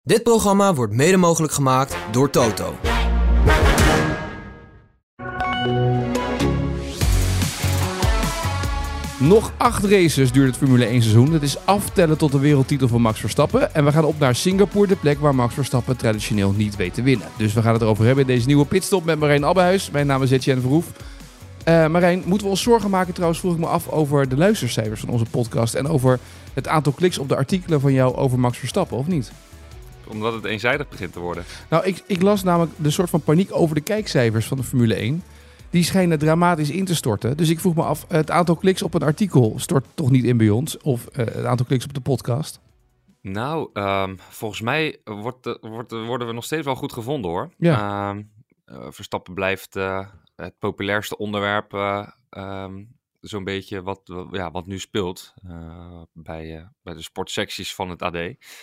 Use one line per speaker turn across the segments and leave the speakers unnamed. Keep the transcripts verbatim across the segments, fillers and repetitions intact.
Dit programma wordt mede mogelijk gemaakt door Toto.
Nog acht races duurt het Formule één seizoen. Het is aftellen tot de wereldtitel van Max Verstappen. En we gaan op naar Singapore, de plek waar Max Verstappen traditioneel niet weet te winnen. Dus we gaan het erover hebben in deze nieuwe pitstop met Marijn Abbehuis. Mijn naam is Etienne Verhoef. Uh, Marijn, moeten we ons zorgen maken trouwens, vroeg ik me af, over de luistercijfers van onze podcast en over het aantal kliks op de artikelen van jou over Max Verstappen, of niet?
Omdat het eenzijdig begint te worden.
Nou, ik, ik las namelijk de soort van paniek over de kijkcijfers van de Formule één. Die schijnen dramatisch in te storten. Dus ik vroeg me af, het aantal kliks op een artikel stort toch niet in bij ons? Of uh, het aantal kliks op de podcast?
Nou, um, volgens mij wordt, uh, wordt, uh, worden we nog steeds wel goed gevonden, hoor.
Ja.
Uh, uh, Verstappen blijft uh, het populairste onderwerp, uh, um, zo'n beetje wat, uh, ja, wat nu speelt uh, bij, uh, bij de sportsecties van het A D.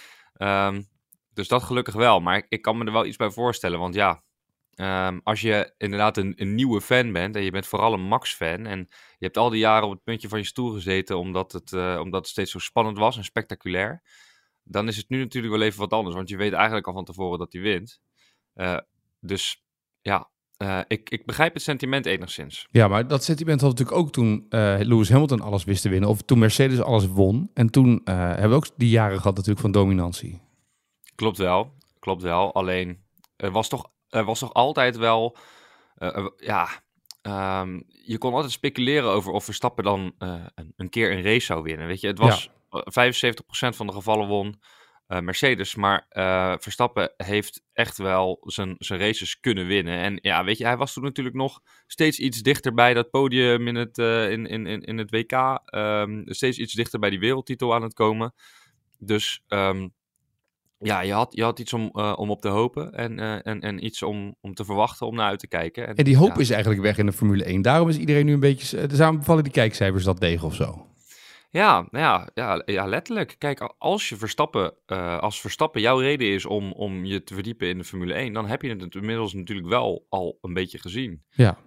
Um, dus dat gelukkig wel, maar ik, ik kan me er wel iets bij voorstellen, want ja... Um, als je inderdaad een, een nieuwe fan bent en je bent vooral een Max-fan en je hebt al die jaren op het puntje van je stoel gezeten omdat het, uh, omdat het steeds zo spannend was en spectaculair, dan is het nu natuurlijk wel even wat anders, want je weet eigenlijk al van tevoren dat hij wint. Uh, dus ja, uh, ik, ik begrijp het sentiment enigszins.
Ja, maar dat sentiment had natuurlijk ook toen uh, Lewis Hamilton alles wist te winnen, of toen Mercedes alles won. En toen uh, hebben we ook die jaren gehad natuurlijk van dominantie.
Klopt wel, klopt wel. Alleen, er was toch... Er was toch altijd wel, uh, uh, ja, um, je kon altijd speculeren over of Verstappen dan uh, een, een keer een race zou winnen. Weet je, het was ja. vijfenzeventig procent van de gevallen won uh, Mercedes, maar uh, Verstappen heeft echt wel zijn, zijn races kunnen winnen. En ja, weet je, hij was toen natuurlijk nog steeds iets dichter bij dat podium in het, uh, in, in, in, in het W K, um, steeds iets dichter bij die wereldtitel aan het komen. Dus... Um, Ja, je had, je had iets om, uh, om op te hopen en, uh, en, en iets om, om te verwachten, om naar uit te kijken. En,
en die hoop
ja.
is eigenlijk weg in de Formule één. Daarom is iedereen nu een beetje... Daarom vallen die kijkcijfers dat tegen of zo.
Ja, nou ja, ja, ja, letterlijk. Kijk, als je Verstappen, uh, als Verstappen jouw reden is om, om je te verdiepen in de Formule één, dan heb je het inmiddels natuurlijk wel al een beetje gezien.
Ja.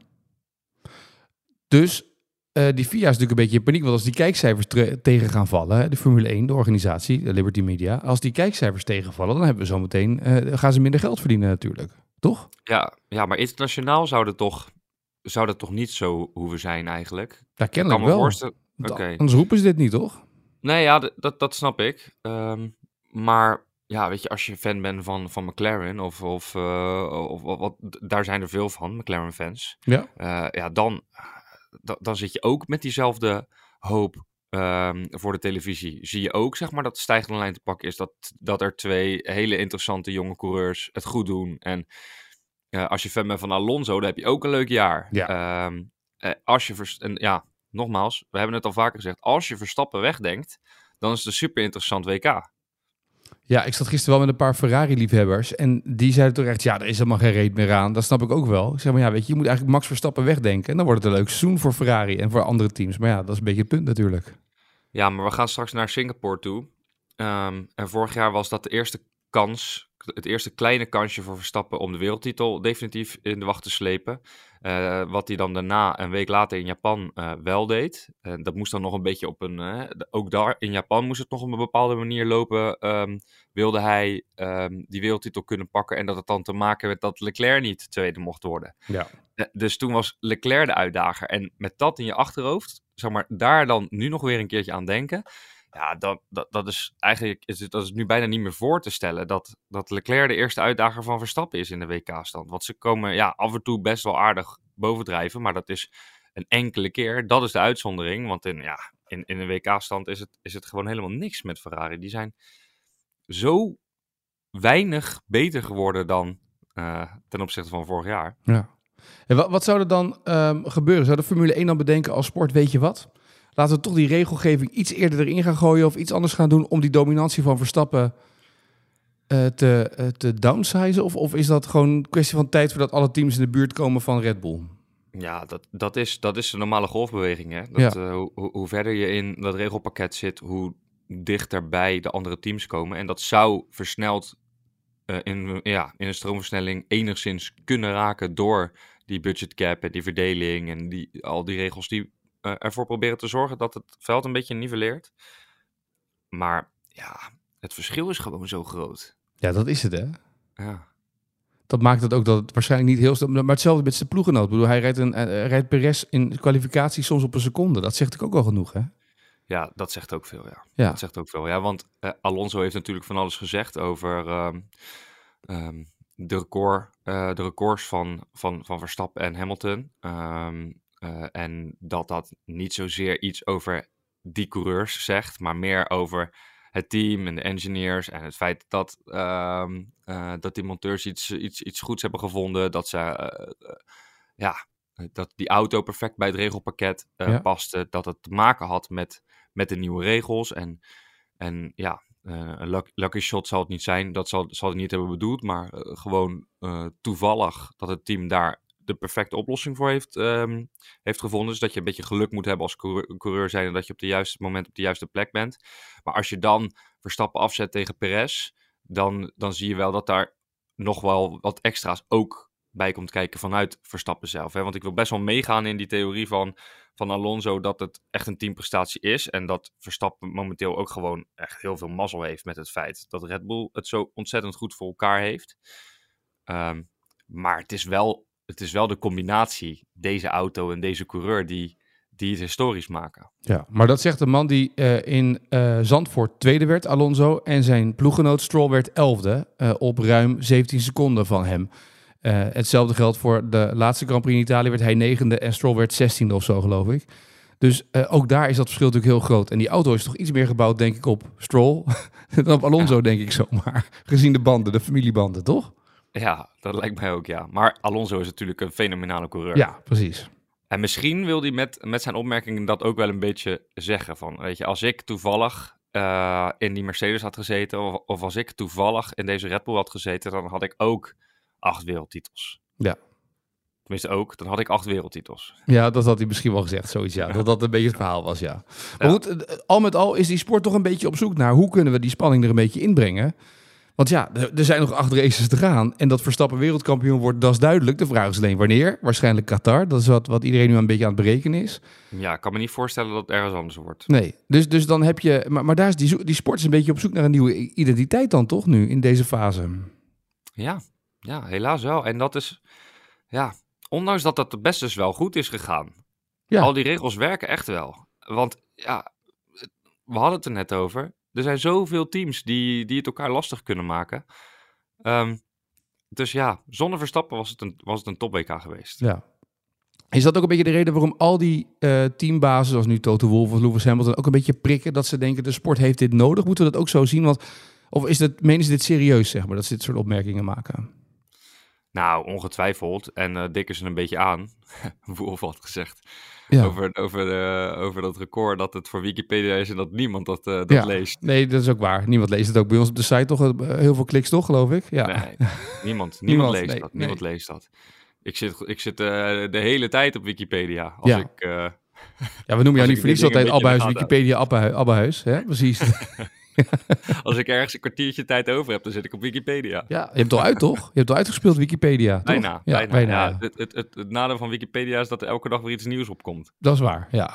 Dus... Uh, die F I A is natuurlijk een beetje in paniek, want als die kijkcijfers tre- tegen gaan vallen, de Formule één, de organisatie, de Liberty Media, als die kijkcijfers tegenvallen, dan hebben we zometeen, uh, gaan ze minder geld verdienen natuurlijk, toch?
Ja, ja, maar internationaal zou dat toch, zou dat toch niet zo hoeven zijn eigenlijk?
Ja, kennelijk wel.
Voorstellen... Okay.
Anders roepen ze dit niet, toch?
Nee, ja, d- dat, dat snap ik. Um, maar... Ja, weet je, als je fan bent van, van McLaren, of, of, uh, of wat, wat, daar zijn er veel van, McLaren-fans.
Ja.
Uh, ja, dan, dan, dan zit je ook met diezelfde hoop um, voor de televisie. Zie je ook, zeg maar, dat de stijgende lijn te pakken is dat, dat er twee hele interessante jonge coureurs het goed doen. En uh, als je fan bent van Alonso, dan heb je ook een leuk jaar.
Ja.
Um, uh, als je, vers- en ja, nogmaals, we hebben het al vaker gezegd, als je Verstappen wegdenkt, dan is het een super interessant W K.
Ja, ik zat gisteren wel met een paar Ferrari-liefhebbers en die zeiden toch echt, ja, er is helemaal geen reet meer aan. Dat snap ik ook wel. Ik zeg maar, ja, weet je, je moet eigenlijk Max Verstappen wegdenken en dan wordt het een leuk seizoen voor Ferrari en voor andere teams. Maar ja, dat is een beetje het punt natuurlijk.
Ja, maar we gaan straks naar Singapore toe. Um, en vorig jaar was dat de eerste kans, het eerste kleine kansje voor Verstappen om de wereldtitel definitief in de wacht te slepen. Uh, wat hij dan daarna, een week later in Japan, uh, wel deed. Uh, dat moest dan nog een beetje op een... Uh, ook daar in Japan moest het nog op een bepaalde manier lopen. Um, wilde hij um, die wereldtitel kunnen pakken en dat het dan te maken met dat Leclerc niet tweede mocht worden.
Ja.
Uh, dus toen was Leclerc de uitdager. En met dat in je achterhoofd, zeg maar, daar dan nu nog weer een keertje aan denken... Ja, dat, dat, dat is eigenlijk is het, dat is nu bijna niet meer voor te stellen dat, dat Leclerc de eerste uitdager van Verstappen is in de W K-stand. Want ze komen ja, af en toe best wel aardig bovendrijven, maar dat is een enkele keer. Dat is de uitzondering, want in, ja, in, in een W K-stand is het, is het gewoon helemaal niks met Ferrari. Die zijn zo weinig beter geworden dan uh, ten opzichte van vorig jaar.
Ja. En wat, wat zou er dan um, gebeuren? Zou de Formule één dan bedenken als sport, weet je wat? Laten we toch die regelgeving iets eerder erin gaan gooien of iets anders gaan doen om die dominantie van Verstappen uh, te, uh, te downsizen? Of, of is dat gewoon een kwestie van tijd voordat alle teams in de buurt komen van Red Bull?
Ja, dat, dat, is, dat is de normale golfbeweging. Hè? Dat,
Ja.
uh, hoe, hoe verder je in dat regelpakket zit, hoe dichter bij de andere teams komen. En dat zou versneld uh, in, ja, in een stroomversnelling enigszins kunnen raken door die budgetcap en die verdeling en die, al die regels die uh, ervoor proberen te zorgen dat het veld een beetje niveleert. Maar ja, het verschil is gewoon zo groot.
Ja, dat is het, hè?
Ja.
Dat maakt het ook dat het waarschijnlijk niet heel snel... Maar hetzelfde met zijn ploegenoot. Ik bedoel, hij rijdt, een, uh, rijdt Perez in kwalificatie soms op een seconde. Dat zegt ook al genoeg, hè?
Ja, dat zegt ook veel, ja.
Ja.
Dat zegt ook veel, ja. Want uh, Alonso heeft natuurlijk van alles gezegd over um, um, de, record, uh, de records van, van, van Verstappen en Hamilton. Um, uh, en dat dat niet zozeer iets over die coureurs zegt, maar meer over het team en de engineers en het feit dat, um, uh, dat die monteurs iets, iets, iets goeds hebben gevonden, dat ze, uh, uh, ja, dat die auto perfect bij het regelpakket uh,
Ja.
paste, dat het te maken had met, met de nieuwe regels en, en ja, uh, een luck, lucky shot zal het niet zijn, dat zal, zal het niet hebben bedoeld, maar uh, gewoon uh, toevallig dat het team daar de perfecte oplossing voor heeft, um, heeft gevonden. Dus dat je een beetje geluk moet hebben als coureur, coureur zijn en dat je op het juiste moment op de juiste plek bent. Maar als je dan Verstappen afzet tegen Perez, dan, dan zie je wel dat daar nog wel wat extra's ook bij komt kijken vanuit Verstappen zelf. Hè? Want ik wil best wel meegaan in die theorie van, van Alonso dat het echt een teamprestatie is en dat Verstappen momenteel ook gewoon echt heel veel mazzel heeft met het feit dat Red Bull het zo ontzettend goed voor elkaar heeft. Um, maar het is wel Het is wel de combinatie, deze auto en deze coureur, die, die het historisch maken.
Ja, maar dat zegt de man die uh, in uh, Zandvoort tweede werd, Alonso, en zijn ploeggenoot Stroll werd elfde uh, op ruim zeventien seconden van hem. Uh, hetzelfde geldt voor de laatste Grand Prix in Italië, werd hij negende en Stroll werd zestiende of zo, geloof ik. Dus uh, ook daar is dat verschil natuurlijk heel groot. En die auto is toch iets meer gebouwd, denk ik, op Stroll dan op Alonso, ja. denk ik zomaar. Gezien de banden, de familiebanden, toch?
Ja, dat lijkt mij ook, ja. Maar Alonso is natuurlijk een fenomenale coureur.
Ja, precies.
En misschien wil hij met, met zijn opmerkingen dat ook wel een beetje zeggen. Van, weet je, als ik toevallig uh, in die Mercedes had gezeten, of, of als ik toevallig in deze Red Bull had gezeten, dan had ik ook acht wereldtitels.
Ja.
Tenminste ook, dan had ik acht wereldtitels.
Ja, dat had hij misschien wel gezegd, zoiets, ja. Dat dat een beetje het verhaal was, ja. Maar
ja.
goed, al met al is die sport toch een beetje op zoek naar hoe kunnen we die spanning er een beetje inbrengen. Want ja, er zijn nog acht races te gaan. En dat Verstappen wereldkampioen wordt, dat is duidelijk. De vraag is alleen wanneer. Waarschijnlijk Qatar. Dat is wat, wat iedereen nu een beetje aan het berekenen is.
Ja, ik kan me niet voorstellen dat het ergens anders wordt.
Nee, dus, dus dan heb je... Maar, maar daar is die, die sport is een beetje op zoek naar een nieuwe identiteit dan toch nu, in deze fase.
Ja, ja, helaas wel. En dat is... Ja, ondanks dat dat best dus wel goed is gegaan. Ja. Al die regels werken echt wel. Want ja, we hadden het er net over. Er zijn zoveel teams die, die het elkaar lastig kunnen maken. Um, dus ja, zonder Verstappen was het een, was het een top-W K geweest.
Ja. Is dat ook een beetje de reden waarom al die uh, teambazen, zoals nu Toto Wolff of Lewis Hamilton, ook een beetje prikken dat ze denken de sport heeft dit nodig? Moeten we dat ook zo zien? Want, of is het, menen ze dit serieus, zeg maar, dat ze dit soort opmerkingen maken?
Nou, ongetwijfeld. En uh, dikken ze een beetje aan. Wolff had gezegd.
Ja.
Over, over, de, over dat record dat het voor Wikipedia is en dat niemand dat, uh, dat
ja.
leest.
Nee, dat is ook waar. Niemand leest het ook. Bij ons op de site toch uh, heel veel kliks, toch, geloof ik? Ja.
Nee, niemand, niemand,
niemand
leest
nee,
dat.
Nee.
Niemand leest dat. Ik zit, ik zit uh, de hele tijd op Wikipedia. Als
ja.
ik, uh,
ja, we noemen jou niet voor niets altijd Abbehuis, Wikipedia, Abbehuis. Hè? Precies.
Als ik ergens een kwartiertje tijd over heb, dan zit ik op Wikipedia.
Ja, je hebt het al uit, toch? Je hebt het al uitgespeeld, Wikipedia, toch?
Bijna,
ja,
bijna.
bijna
ja,
ja.
het, het, het, het nadeel van Wikipedia is dat er elke dag weer iets nieuws opkomt.
Dat is waar, ja.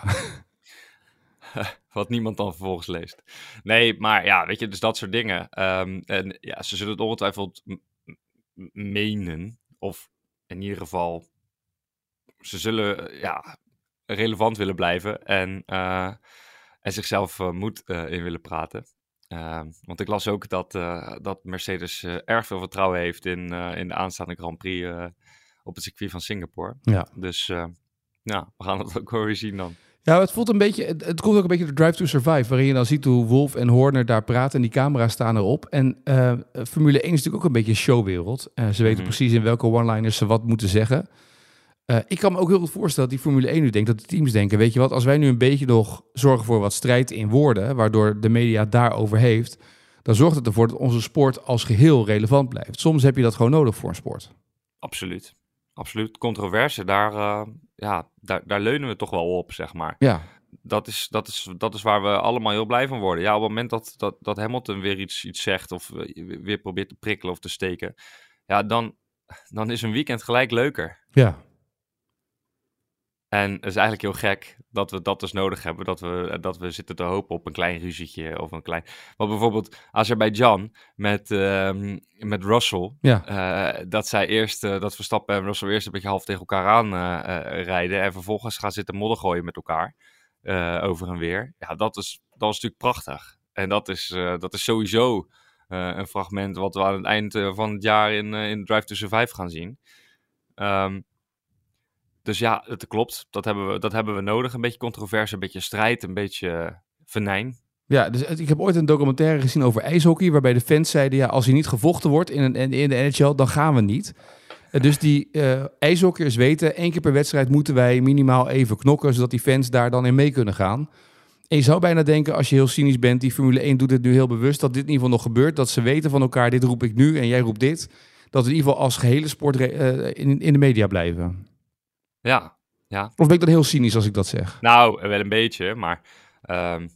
Wat niemand dan vervolgens leest. Nee, maar ja, weet je, dus dat soort dingen. Um, en ja, ze zullen het ongetwijfeld m- m- menen. Of in ieder geval, ze zullen ja, relevant willen blijven. En, uh, en zichzelf uh, moed uh, in willen praten. Uh, want ik las ook dat, uh, dat Mercedes uh, erg veel vertrouwen heeft in, uh, in de aanstaande Grand Prix uh, op het circuit van Singapore.
Ja.
Dus uh, ja, we gaan het ook wel weer zien dan.
Ja, het voelt een beetje, het, het komt ook een beetje door Drive to Survive, waarin je dan ziet hoe Wolff en Horner daar praten en die camera's staan erop. En uh, Formule één is natuurlijk ook een beetje een showwereld. Uh, ze weten mm-hmm. precies in welke one-liners ze wat moeten zeggen. Uh, ik kan me ook heel goed voorstellen dat die Formule één nu denkt, dat de teams denken, weet je wat, als wij nu een beetje nog zorgen voor wat strijd in woorden, waardoor de media daarover heeft, dan zorgt het ervoor dat onze sport als geheel relevant blijft. Soms heb je dat gewoon nodig voor een sport.
Absoluut. Absoluut. Controverse, daar, uh, ja, daar, daar leunen we toch wel op, zeg maar.
Ja.
Dat is, dat is, dat is waar we allemaal heel blij van worden. Ja, op het moment dat, dat, dat Hamilton weer iets, iets zegt of uh, weer probeert te prikkelen of te steken, ja, dan, dan is een weekend gelijk leuker.
Ja.
En het is eigenlijk heel gek dat we dat dus nodig hebben. Dat we, dat we zitten te hopen op een klein ruzietje of een klein... Want bijvoorbeeld Azerbeidzjan met, um, met Russell.
Ja.
Uh, dat zij eerst, uh, dat Verstappen en Russell eerst een beetje half tegen elkaar aan uh, uh, rijden. En vervolgens gaan zitten modder gooien met elkaar. Uh, over en weer. Ja, dat is, dat is natuurlijk prachtig. En dat is, uh, dat is sowieso uh, een fragment wat we aan het eind uh, van het jaar in, uh, in Drive to Survive gaan zien. Um, Dus ja, het klopt. Dat hebben, we, dat hebben we nodig. Een beetje controverse, een beetje strijd, een beetje uh, venijn.
Ja, dus ik heb ooit een documentaire gezien over ijshockey, waarbij de fans zeiden, ja, als er niet gevochten wordt in, een, in de N H L, dan gaan we niet. Uh, dus die uh, ijshockeyers weten, één keer per wedstrijd moeten wij minimaal even knokken, zodat die fans daar dan in mee kunnen gaan. En je zou bijna denken, als je heel cynisch bent, die Formule één doet het nu heel bewust, dat dit in ieder geval nog gebeurt, dat ze weten van elkaar, dit roep ik nu en jij roept dit. Dat we in ieder geval als gehele sport uh, in, in de media blijven.
Ja, ja.
Of ben ik dan heel cynisch als ik dat zeg?
Nou, wel een beetje, maar um,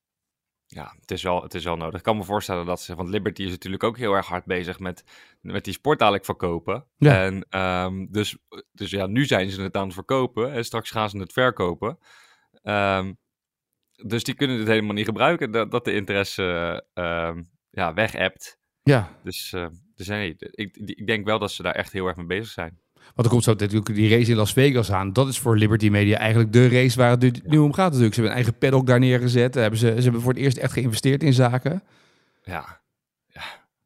ja, het is, wel, het is wel nodig. Ik kan me voorstellen dat ze, want Liberty is natuurlijk ook heel erg hard bezig met, met die sport dadelijk verkopen.
Ja.
En um, dus, dus ja, nu zijn ze het aan het verkopen en straks gaan ze het verkopen. Um, dus die kunnen het helemaal niet gebruiken, dat, dat de interesse uh, ja, weg-appt.
Ja.
Dus, uh, dus nee, ik, ik denk wel dat ze daar echt heel erg mee bezig zijn.
Want er komt zo natuurlijk die race in Las Vegas aan. Dat is voor Liberty Media eigenlijk de race waar het nu, nu om gaat natuurlijk. Ze hebben een eigen paddock daar neergezet. Hebben ze, ze hebben voor het eerst echt geïnvesteerd in zaken.
Ja. ja.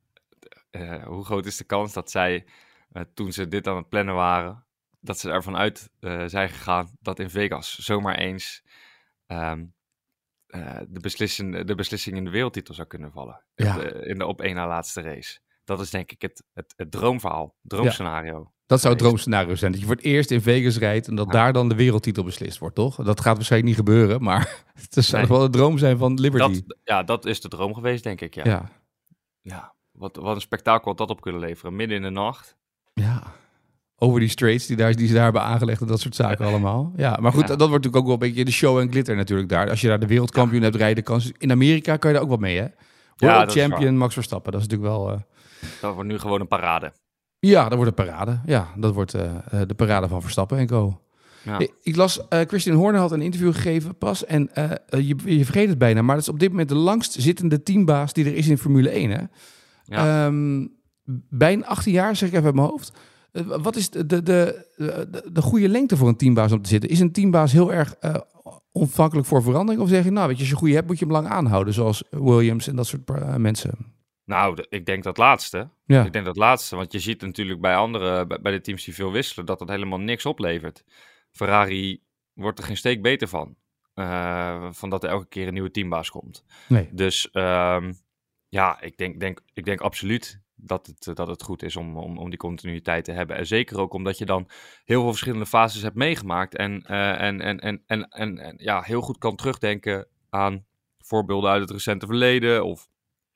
Uh, hoe groot is de kans dat zij, uh, toen ze dit aan het plannen waren, dat ze ervan uit uh, zijn gegaan dat in Vegas zomaar eens um, uh, de, beslissing, de beslissing in de wereldtitel zou kunnen vallen.
Ja.
In, de, in de op één na laatste race. Dat is denk ik het, het, het droomverhaal, het droomscenario. Ja.
Dat zou het droomscenario zijn. Dat je voor het eerst in Vegas rijdt en dat ja. daar dan de wereldtitel beslist wordt, toch? Dat gaat waarschijnlijk niet gebeuren, maar het zou nee. wel de droom zijn van Liberty.
Dat, ja, dat is de droom geweest, denk ik, ja.
Ja.
ja wat, wat een spektakel had dat op kunnen leveren. Midden in de nacht.
Ja. Over die straights die, daar, die ze daar hebben aangelegd en dat soort zaken allemaal. Ja, maar goed, ja. dat wordt natuurlijk ook wel een beetje de show en glitter natuurlijk daar. Als je daar de wereldkampioen ja. hebt rijden, kan in Amerika kan je daar ook wat mee, hè? World ja, champion Max Verstappen, dat is natuurlijk wel... Uh...
Dat wordt nu gewoon een parade.
Ja, dat wordt een parade. Ja, dat wordt uh, de parade van Verstappen en co. Ja. Ik, ik las, uh, Christian Horner had een interview gegeven pas. En uh, je, je vergeet het bijna, maar dat is op dit moment de langst zittende teambaas die er is in Formule één. Hè? Ja. Um, bijna achttien jaar, zeg ik even uit mijn hoofd. Uh, wat is de, de, de, de, de goede lengte voor een teambaas om te zitten? Is een teambaas heel erg uh, ontvankelijk voor verandering? Of zeg je, nou, weet je, als je een goede hebt, moet je hem lang aanhouden. Zoals Williams en dat soort uh, mensen.
Nou, ik denk dat laatste. Ja. Ik denk dat laatste, want je ziet natuurlijk bij andere, bij de teams die veel wisselen, dat dat helemaal niks oplevert. Ferrari wordt er geen steek beter van. Uh, van dat er elke keer een nieuwe teambaas komt.
Nee.
Dus um, ja, ik denk, denk, ik denk absoluut dat het, dat het goed is om, om, om die continuïteit te hebben. En zeker ook omdat je dan heel veel verschillende fases hebt meegemaakt. En, uh, en, en, en, en, en, en ja, heel goed kan terugdenken aan voorbeelden uit het recente verleden. Of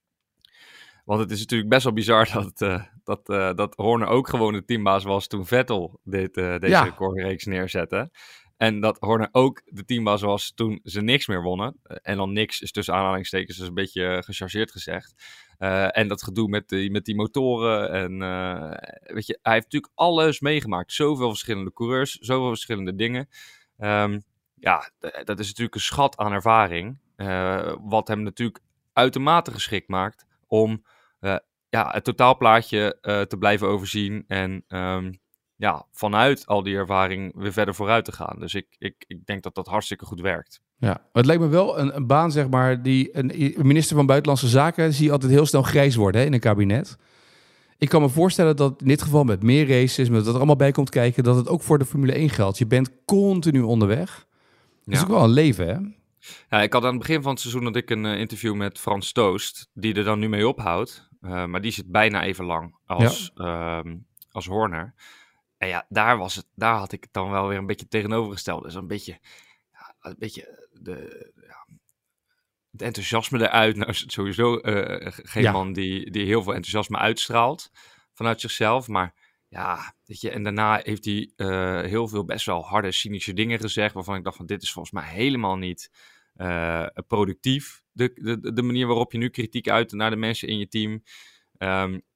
Want het is natuurlijk best wel bizar dat, uh, dat, uh, dat Horner ook gewoon de teambaas was toen Vettel dit, uh, deze ja. recordreeks neerzette. En dat Horner ook de teambaas was toen ze niks meer wonnen. Uh, en dan niks is tussen aanhalingstekens dus een beetje uh, gechargeerd gezegd. Uh, en dat gedoe met die, met die motoren. En uh, weet je, hij heeft natuurlijk alles meegemaakt. Zoveel verschillende coureurs, zoveel verschillende dingen. Um, ja, d- dat is natuurlijk een schat aan ervaring. Uh, wat hem natuurlijk uitermate geschikt maakt om uh, ja, het totaalplaatje uh, te blijven overzien en um, ja, vanuit al die ervaring weer verder vooruit te gaan. Dus ik, ik, ik denk dat dat hartstikke goed werkt.
Ja, het lijkt me wel een, een baan, zeg maar, die een, een minister van Buitenlandse Zaken zie je altijd heel snel grijs worden hè, in een kabinet. Ik kan me voorstellen dat in dit geval met meer races, met wat er allemaal bij komt kijken, dat het ook voor de Formule één geldt. Je bent continu onderweg. Dat is ja. ook wel een leven, hè?
Ja, ik had aan het begin van het seizoen dat ik een uh, interview met Frans Toost, die er dan nu mee ophoudt. Uh, maar die zit bijna even lang als, ja. uh, als Horner. En ja, daar, was het, daar had ik het dan wel weer een beetje tegenovergesteld. Dus een beetje, ja, een beetje de, ja, het enthousiasme eruit. Nou is het sowieso uh, geen ja. man die, die heel veel enthousiasme uitstraalt vanuit zichzelf. Maar ja, weet je, en daarna heeft hij uh, heel veel best wel harde, cynische dingen gezegd, waarvan ik dacht van dit is volgens mij helemaal niet uh, productief. De, de, de manier waarop je nu kritiek uit naar de mensen in je team. Um,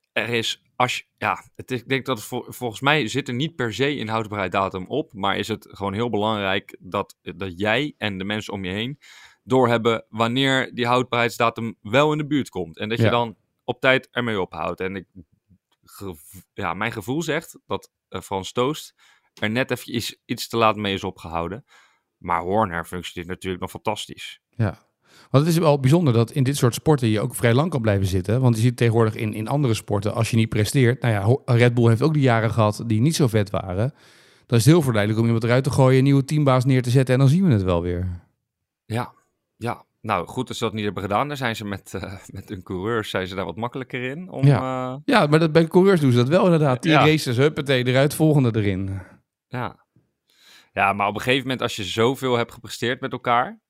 er is, als je, ja, het is, ik denk dat het vol, volgens mij zit er niet per se een houdbaarheidsdatum op, maar is het gewoon heel belangrijk dat, dat jij en de mensen om je heen doorhebben wanneer die houdbaarheidsdatum wel in de buurt komt. En dat je
Ja.
dan op tijd ermee ophoudt. En ik, gev- ja, mijn gevoel zegt dat uh, Frans Toost er net even iets, iets te laat mee is opgehouden. Maar Horner functioneert natuurlijk nog fantastisch.
Ja. Want het is wel bijzonder dat in dit soort sporten je ook vrij lang kan blijven zitten. Want je ziet tegenwoordig in, in andere sporten, als je niet presteert. Nou ja, Ho- Red Bull heeft ook die jaren gehad die niet zo vet waren. Dan is het heel verleidelijk om iemand eruit te gooien, een nieuwe teambaas neer te zetten en dan zien we het wel weer.
Ja, ja. Nou, goed dat ze dat niet hebben gedaan. Daar zijn ze met, uh, met hun coureurs zijn ze daar wat makkelijker in. Om,
Ja.
uh,
Ja, maar dat, bij coureurs doen ze dat wel inderdaad. Die
Ja.
races, huppatee, eruit, volgende erin.
ja. ja, maar op een gegeven moment als je zoveel hebt gepresteerd met elkaar,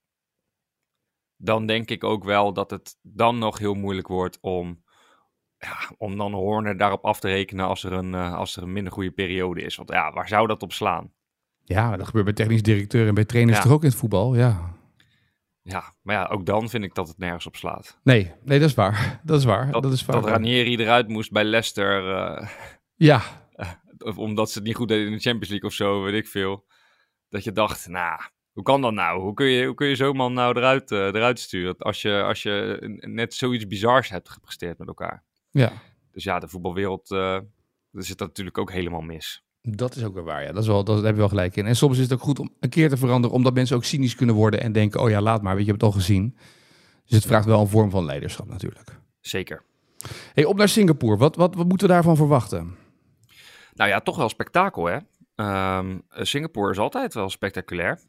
dan denk ik ook wel dat het dan nog heel moeilijk wordt om, ja, om dan Horner daarop af te rekenen als er, een, uh, als er een minder goede periode is. Want ja, waar zou dat op slaan?
Ja, dat gebeurt bij technisch directeur en bij trainers
Ja.
toch ook in het voetbal, ja.
Ja, maar ja, ook dan vind ik dat het nergens op slaat.
Nee, nee, dat is waar. Dat is waar. Dat,
Dat,
is waar.
dat Ranieri eruit moest bij Leicester, uh,
Ja,
of omdat ze het niet goed deden in de Champions League of zo, weet ik veel. Dat je dacht, nou, hoe kan dat nou? Hoe kun je, hoe kun je zo'n man nou eruit, uh, eruit sturen als je, als je net zoiets bizars hebt gepresteerd met elkaar?
ja.
Dus ja, de voetbalwereld, uh, daar zit dat natuurlijk ook helemaal mis.
Dat is ook wel waar, ja. Dat, is wel, dat daar heb je wel gelijk in. En soms is het ook goed om een keer te veranderen, omdat mensen ook cynisch kunnen worden en denken, oh ja, laat maar, weet je, je hebt het al gezien. Dus het vraagt wel een vorm van leiderschap natuurlijk.
Zeker.
Hey, op naar Singapore. Wat, wat, wat moeten we daarvan verwachten?
Nou ja, toch wel spektakel, hè? Um, Singapore is altijd wel spectaculair.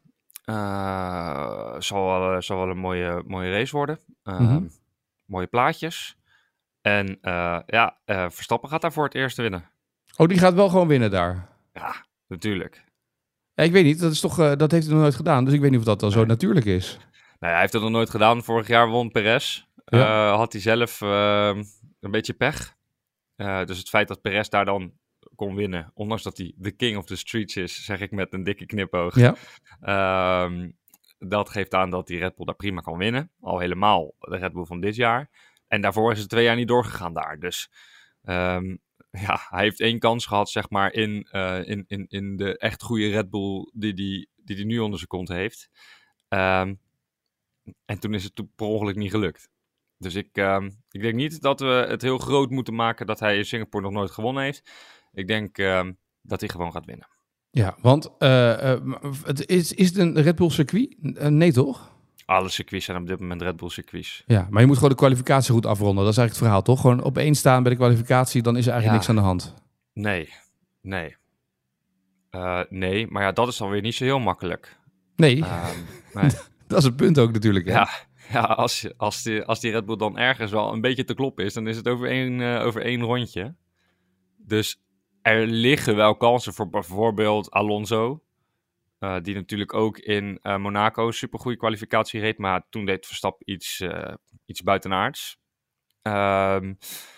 Uh, zal wel, zal wel een mooie, mooie race worden. Um,
Mhm.
Mooie plaatjes. En uh, ja, uh, Verstappen gaat daar voor het eerst winnen.
Oh, die gaat wel gewoon winnen daar.
Ja, natuurlijk.
Ja, ik weet niet, dat, is toch, uh, dat heeft hij nog nooit gedaan. Dus ik weet niet of dat dan zo
Nee.
natuurlijk is.
Nou, hij heeft het nog nooit gedaan. Vorig jaar won Perez.
Ja.
Uh, had hij zelf uh, een beetje pech. Uh, dus het feit dat Perez daar dan kon winnen, ondanks dat hij de king of the streets is, zeg ik met een dikke knipoog.
Ja.
Um, dat geeft aan dat die Red Bull daar prima kan winnen. Al helemaal de Red Bull van dit jaar. En daarvoor is het twee jaar niet doorgegaan daar. Dus um, ja, hij heeft één kans gehad, zeg maar, in, uh, in, in, in de echt goede Red Bull die die, die, die nu onder zijn kont heeft. Um, en toen is het to- per ongeluk niet gelukt. Dus ik, um, ik denk niet dat we het heel groot moeten maken dat hij in Singapore nog nooit gewonnen heeft. Ik denk um, dat hij gewoon gaat winnen.
Ja, want uh, uh, het is, is het een Red Bull circuit? Uh, nee, toch?
Alle circuits zijn op dit moment Red Bull circuits.
Ja, maar je moet gewoon de kwalificatie goed afronden. Dat is eigenlijk het verhaal, toch? Gewoon op één staan bij de kwalificatie, dan is er eigenlijk
Ja.
niks aan de hand.
Nee, nee. Uh, nee, maar ja, dat is dan weer niet zo heel makkelijk.
Nee,
Um, nee.
dat is het punt ook natuurlijk. Hè?
Ja, ja als, als, die, als die Red Bull dan ergens wel een beetje te kloppen is, dan is het over één, uh, over één rondje. Dus er liggen wel kansen voor bijvoorbeeld Alonso. Uh, die natuurlijk ook in uh, Monaco een supergoeie kwalificatie reed. Maar toen deed Verstappen iets, uh, iets buitenaards. Um,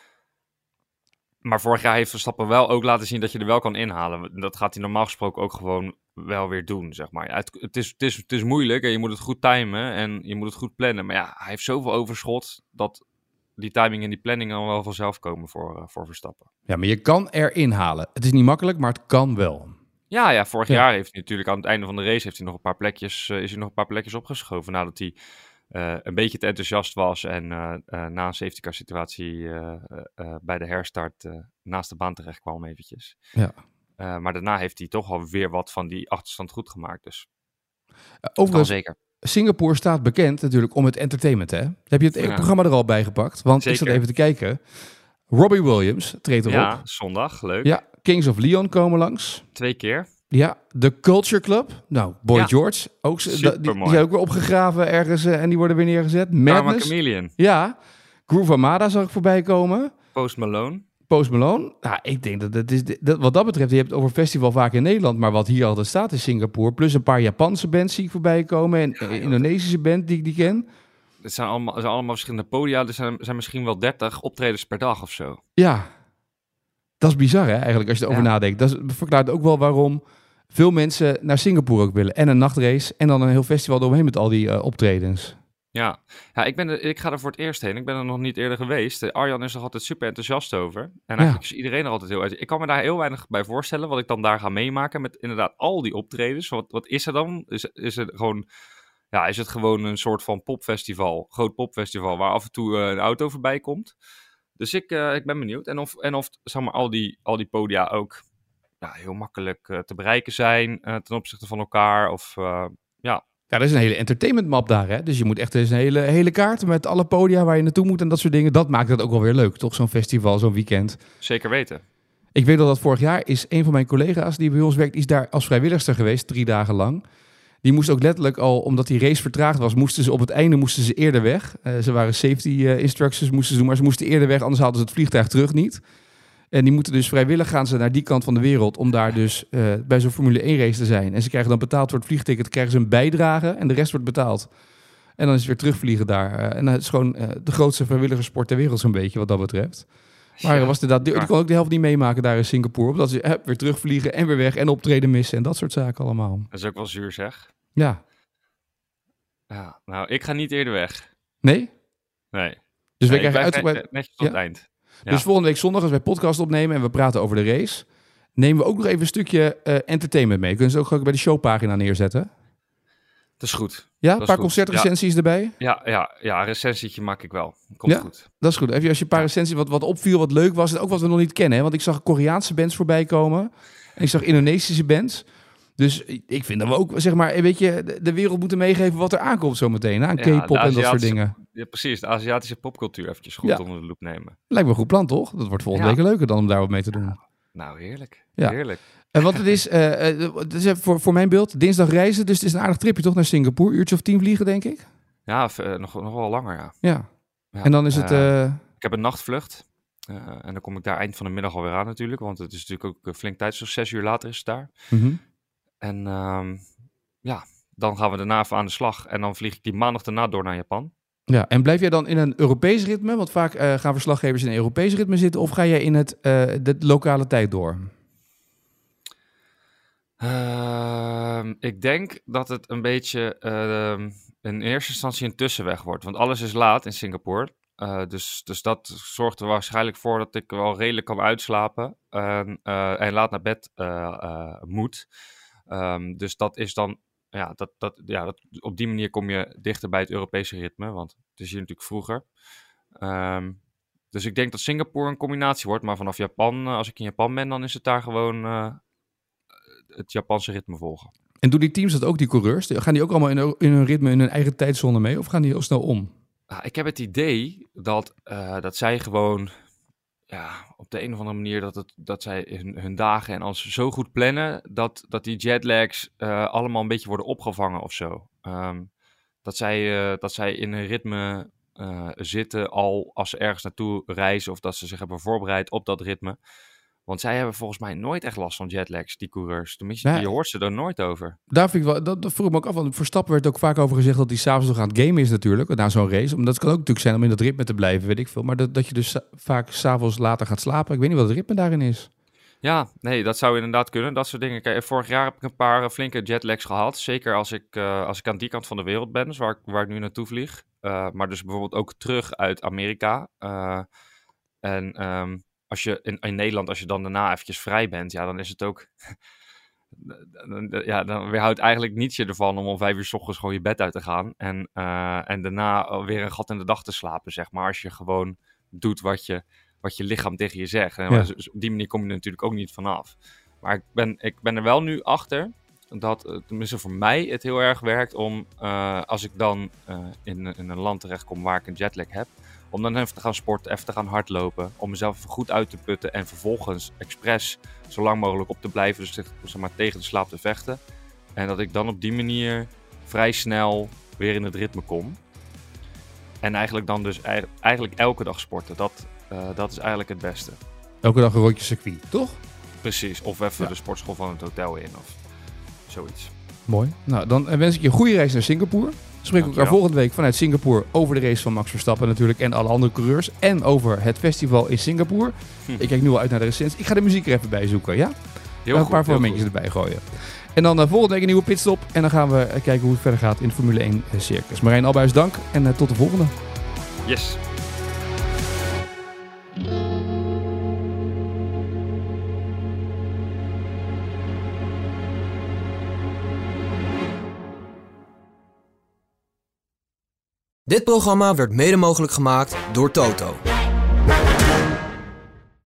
maar vorig jaar heeft Verstappen wel ook laten zien dat je er wel kan inhalen. Dat gaat hij normaal gesproken ook gewoon wel weer doen, zeg maar. Ja, het, het, is, het, is, het is moeilijk en je moet het goed timen en je moet het goed plannen. Maar ja, hij heeft zoveel overschot dat die timing en die planning dan wel vanzelf komen voor, uh, voor Verstappen.
Ja, maar je kan erin halen. Het is niet makkelijk, maar het kan wel.
Ja, ja, vorig
Ja.
jaar heeft hij natuurlijk aan het einde van de race heeft hij nog een paar plekjes, uh, is hij nog een paar plekjes opgeschoven nadat hij uh, een beetje te enthousiast was en uh, uh, na een safety car situatie uh, uh, bij de herstart uh, naast de baan terecht kwam eventjes.
Ja.
Uh, maar daarna heeft hij toch alweer wat van die achterstand goed gemaakt, dus
Uh,
kan
overigens,
zeker.
Singapore staat bekend natuurlijk om het entertainment, hè? Heb je het
Ja.
programma er al bij gepakt? Want ik
Zeker.
zat even te kijken. Robbie Williams treedt erop.
Ja, zondag, leuk.
Ja, Kings of Leon komen langs.
Twee keer.
Ja, de Culture Club. Nou, Boy
Ja.
George. Ook, z- da- die, die
Supermooi.
zijn ook weer opgegraven ergens uh, en die worden weer neergezet.
Karma
Madness.
Chameleon.
Ja. Groove Armada zag ik voorbij komen.
Post Malone.
Post Malone. Nou, ik denk dat het is... Dat, wat dat betreft, je hebt het over festival vaak in Nederland, maar wat hier altijd staat is Singapore. Plus een paar Japanse bands zie ik voorbij komen en een Indonesische band die ik die ken.
Het zijn allemaal, het zijn allemaal verschillende podia. Er zijn, zijn misschien wel dertig optredens per dag of zo.
Ja. Dat is bizar, hè, eigenlijk, als je erover
Ja.
nadenkt. Dat is- verklaart ook wel waarom veel mensen naar Singapore ook willen. En een nachtrace en dan een heel festival eromheen met al die uh, optredens.
Ja, ja ik, ben er, ik ga er voor het eerst heen. Ik ben er nog niet eerder geweest. Uh, Arjan is er altijd super enthousiast over. En eigenlijk ja. is iedereen er altijd heel uit. Ik kan me daar heel weinig bij voorstellen wat ik dan daar ga meemaken met inderdaad al die optredens. Wat, wat is er dan? Is, is, het gewoon, ja, is het gewoon een soort van popfestival, groot popfestival, waar af en toe uh, een auto voorbij komt? Dus ik, uh, ik ben benieuwd. En of, en of zeg maar, al, die, al die podia ook ja, heel makkelijk uh, te bereiken zijn uh, ten opzichte van elkaar. Of uh, ja...
Ja, er is een hele entertainmentmap daar, hè? Dus je moet echt eens een hele, hele kaart met alle podia waar je naartoe moet en dat soort dingen. Dat maakt het ook wel weer leuk, toch? Zo'n festival, zo'n weekend.
Zeker weten.
Ik weet al dat vorig jaar is een van mijn collega's die bij ons werkt, is daar als vrijwilligster geweest, drie dagen lang. Die moest ook letterlijk al, omdat die race vertraagd was, moesten ze op het einde moesten ze eerder weg. Uh, ze waren safety uh, instructions, moesten ze doen, maar ze moesten eerder weg, anders hadden ze het vliegtuig terug niet. En die moeten dus vrijwillig gaan ze naar die kant van de wereld om daar dus uh, bij zo'n Formule één race te zijn. En ze krijgen dan betaald voor het vliegticket, krijgen ze een bijdrage en de rest wordt betaald. En dan is het weer terugvliegen daar. Uh, en het is gewoon uh, de grootste vrijwilligersport ter wereld zo'n beetje wat dat betreft. Maar ja, was inderdaad, die, die kon ook de helft niet meemaken daar in Singapore. Omdat ze uh, weer terugvliegen en weer weg en optreden missen en dat soort zaken allemaal.
Dat is ook wel zuur zeg.
Ja.
Ja, nou ik ga niet eerder weg.
Nee?
Nee.
Dus
nee,
we krijgen uitgebreid...
netjes tot
ja?
het eind. Ja.
Dus volgende week zondag als wij podcast opnemen en we praten over de race, nemen we ook nog even een stukje uh, entertainment mee. Kunnen ze ook gewoon bij de showpagina neerzetten?
Dat is goed.
Ja,
dat
een paar concertrecensies ja. erbij?
Ja, ja, ja, een recensietje maak ik wel. Komt
ja,
goed.
Dat is goed. Even als je een paar recensies wat, wat opviel, wat leuk was en ook wat we nog niet kennen. Hè? Want ik zag Koreaanse bands voorbij komen en ik zag Indonesische bands. Dus ik vind dat we ook, zeg maar, weet je, de, de wereld moeten meegeven wat er aankomt zometeen. Aan ja, K-pop en dat soort dingen.
Ja, precies. De Aziatische popcultuur eventjes goed ja. onder de loep nemen.
Lijkt me een goed plan, toch? Dat wordt volgende ja. week leuker dan om daar wat mee te doen.
Nou, nou heerlijk.
Ja.
Heerlijk.
En want het is, uh, het is voor, voor mijn beeld, dinsdag reizen. Dus het is een aardig tripje toch naar Singapore. Uurtje of tien vliegen, denk ik?
Ja, of, uh, nog, nog wel langer, ja.
Ja. ja. En dan is het... Uh...
Uh, ik heb een nachtvlucht. Uh, en dan kom ik daar eind van de middag alweer aan natuurlijk. Want het is natuurlijk ook flink tijd. Zo zes uur later is het daar.
Mm-hmm.
En um, ja, dan gaan we daarna even aan de slag. En dan vlieg ik die maandag daarna door naar Japan.
Ja, en blijf jij dan in een Europees ritme? Want vaak uh, gaan verslaggevers in een Europees ritme zitten. Of ga jij in het, uh, de lokale tijd door?
Uh, ik denk dat het een beetje uh, in eerste instantie een tussenweg wordt. Want alles is laat in Singapore. Uh, dus, dus dat zorgt er waarschijnlijk voor dat ik wel redelijk kan uitslapen. En, uh, en laat naar bed uh, uh, moet. Um, dus dat is dan... Ja, dat, dat, ja dat, op die manier kom je dichter bij het Europese ritme. Want het is hier natuurlijk vroeger. Um, dus ik denk dat Singapore een combinatie wordt. Maar vanaf Japan, uh, als ik in Japan ben, dan is het daar gewoon... Uh, het Japanse ritme volgen.
En doen die teams dat ook, die coureurs? Gaan die ook allemaal in hun, in hun ritme, in hun eigen tijdzone mee? Of gaan die heel snel om?
Nou, ik heb het idee dat, uh, dat zij gewoon... Ja, op de een of andere manier dat, het, dat zij hun, hun dagen en alles zo goed plannen... dat, dat die jetlags uh, allemaal een beetje worden opgevangen of zo. Um, dat, zij, uh, dat zij in een ritme uh, zitten al als ze ergens naartoe reizen... of dat ze zich hebben voorbereid op dat ritme... Want zij hebben volgens mij nooit echt last van jetlags, die coureurs. Tenminste, ja, je hoort ze er nooit over.
Daar vind ik wel, dat, dat vroeg ik me ook af. Want Verstappen werd ook vaak over gezegd dat hij s'avonds nog aan het gamen is natuurlijk. Na zo'n race. Omdat het kan ook natuurlijk zijn om in dat ritme te blijven, weet ik veel. Maar dat, dat je dus sa- vaak s'avonds later gaat slapen. Ik weet niet wat het ritme daarin is.
Ja, nee, dat zou inderdaad kunnen. Dat soort dingen. Kijk, vorig jaar heb ik een paar flinke jetlags gehad. Zeker als ik, uh, als ik aan die kant van de wereld ben. Dus waar ik, waar ik nu naartoe vlieg. Uh, maar dus bijvoorbeeld ook terug uit Amerika. Uh, en... Um, Als je in, in Nederland, als je dan daarna eventjes vrij bent, ja, dan is het ook... ja, dan weerhoudt eigenlijk niets je ervan om om vijf uur 's ochtends gewoon je bed uit te gaan. En, uh, en daarna weer een gat in de dag te slapen, zeg maar. Als je gewoon doet wat je, wat je lichaam tegen je zegt. En ja. dus op die manier kom je er natuurlijk ook niet vanaf. Maar ik ben, ik ben er wel nu achter dat, tenminste voor mij, het heel erg werkt om, uh, als ik dan uh, in, in een land terechtkom waar ik een jetlag heb, om dan even te gaan sporten, even te gaan hardlopen. Om mezelf even goed uit te putten. En vervolgens expres zo lang mogelijk op te blijven. Dus zeg maar, tegen de slaap te vechten. En dat ik dan op die manier vrij snel weer in het ritme kom. En eigenlijk dan dus eigenlijk elke dag sporten. Dat, uh, dat is eigenlijk het beste.
Elke dag een rondje circuit, toch?
Precies. Of even
ja.
de sportschool van het hotel in. Of zoiets.
Mooi. Nou, dan wens ik je een goede reis naar Singapore. We spreken elkaar volgende week vanuit Singapore over de race van Max Verstappen natuurlijk en alle andere coureurs. En over het festival in Singapore. Hm. Ik kijk nu al uit naar de recensie. Ik ga de muziek er even bij zoeken, ja?
Heel
een
goed,
paar
heel
fragmentjes
goed.
erbij gooien. En dan uh, volgende week een nieuwe pitstop. En dan gaan we uh, kijken hoe het verder gaat in de Formule één uh, circus. Marijn Abbehuis, dank. En uh, tot de volgende.
Yes.
Dit programma werd mede mogelijk gemaakt door Toto.